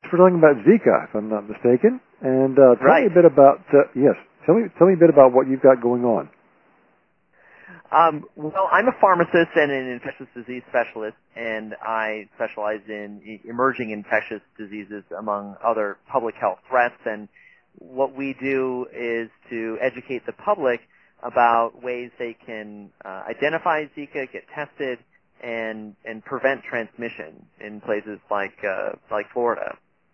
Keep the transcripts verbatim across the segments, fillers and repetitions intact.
we're talking about Zika, if I'm not mistaken. And uh, tell right. me a bit about uh, yes. Tell me tell me a bit about what you've got going on. Um, well, I'm a pharmacist and an infectious disease specialist, and I specialize in e- emerging infectious diseases among other public health threats. And what we do is to educate the public about ways they can uh, identify Zika, get tested, and and prevent transmission in places like uh, like Florida.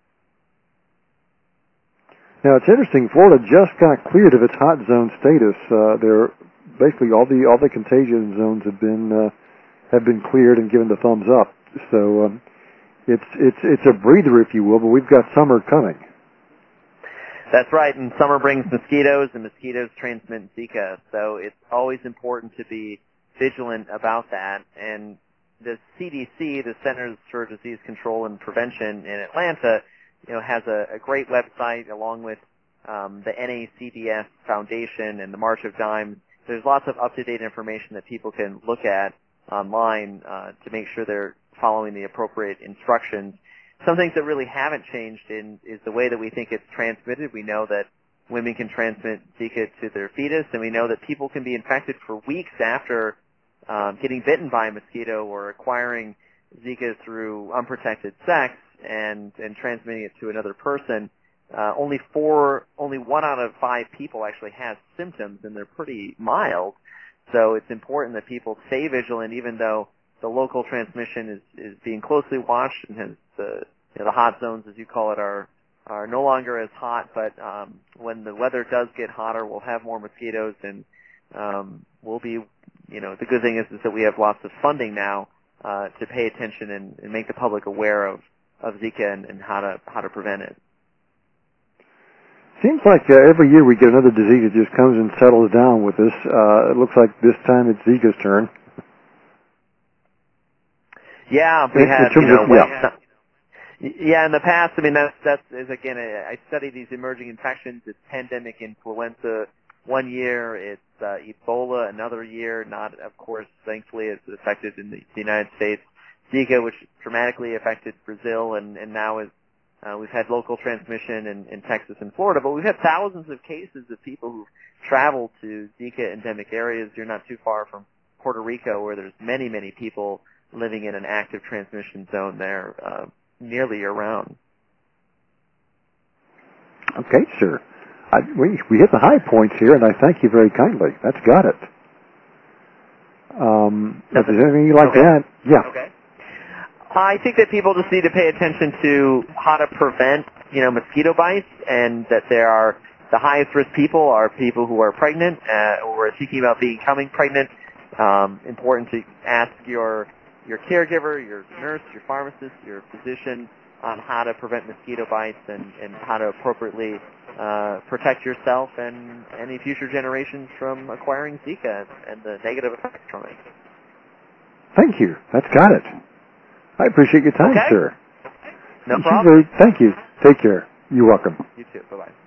Now it's interesting. Florida just got cleared of its hot zone status. Uh, they're basically all the all the contagion zones have been uh, have been cleared and given the thumbs up. So um, it's it's it's a breather, if you will. But we've got summer coming. That's right, and summer brings mosquitoes, and mosquitoes transmit Zika. So it's always important to be vigilant about that. And the C D C, the Centers for Disease Control and Prevention in Atlanta, you know, has a, a great website along with um, the N A C D S Foundation and the March of Dimes. There's lots of up-to-date information that people can look at online uh, to make sure they're following the appropriate instructions. Some things that really haven't changed in is the way that we think it's transmitted. We know that women can transmit Zika to their fetus, and we know that people can be infected for weeks after um, getting bitten by a mosquito or acquiring Zika through unprotected sex and, and transmitting it to another person. Uh, only four, only one out of five people actually has symptoms, and they're pretty mild. So it's important that people stay vigilant, even though the local transmission is, is being closely watched, and has the you know, the hot zones, as you call it, are are no longer as hot. But um, when the weather does get hotter, we'll have more mosquitoes, and um, we'll be, you know, the good thing is, is that we have lots of funding now uh, to pay attention and, and make the public aware of of Zika and, and how to how to prevent it. Seems like uh, every year we get another disease that just comes and settles down with us. Uh, it looks like this time it's Zika's turn. Yeah, we in, had, in you know, of, West, yeah. yeah, in the past, I mean, that's, that's is again, I study these emerging infections. It's pandemic influenza one year, it's uh, Ebola another year, not, of course, thankfully, it's affected in the, the United States. Zika, which dramatically affected Brazil, and, and now is Uh, we've had local transmission in, in Texas and Florida, but we've had thousands of cases of people who've traveled to Zika endemic areas. You're not too far from Puerto Rico, where there's many, many people living in an active transmission zone there uh, nearly year-round. Okay, sir. I, we, we hit the high points here, and I thank you very kindly. That's got it. Um, if there's anything you like okay. to add, yeah. Okay. I think that people just need to pay attention to how to prevent, you know, mosquito bites, and that there are the highest risk people are people who are pregnant uh, or thinking about becoming pregnant. Um, important to ask your your caregiver, your nurse, your pharmacist, your physician on how to prevent mosquito bites and, and how to appropriately uh, protect yourself and any future generations from acquiring Zika and the negative effects from it. Thank you. That's got it. I appreciate your time, okay. sir. No thank problem. You very, thank you. Take care. You're welcome. You too. Bye-bye.